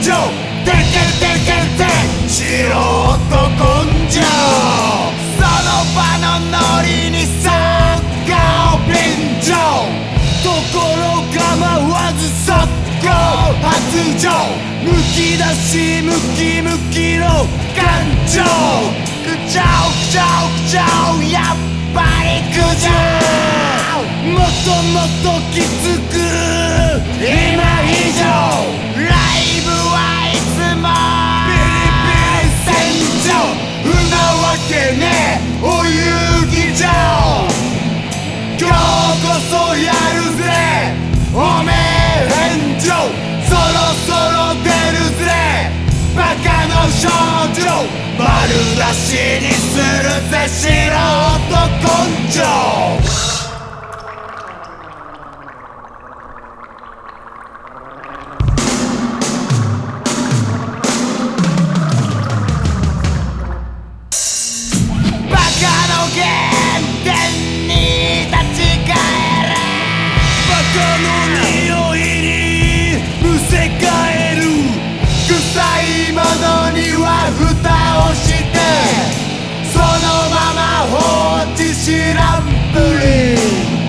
性てけてけて素人根性その場のノリにそっか便乗ところ構わず速攻発情むき出しムキムキの感情苦情苦情苦情やっぱり苦情もっともっときつく今以上ライブはいつもビリビリ戦場んなわけねえお遊戯場今日こそやるぜおめえ返上そろそろ出るぜバカの少女丸出しにするぜ素人根性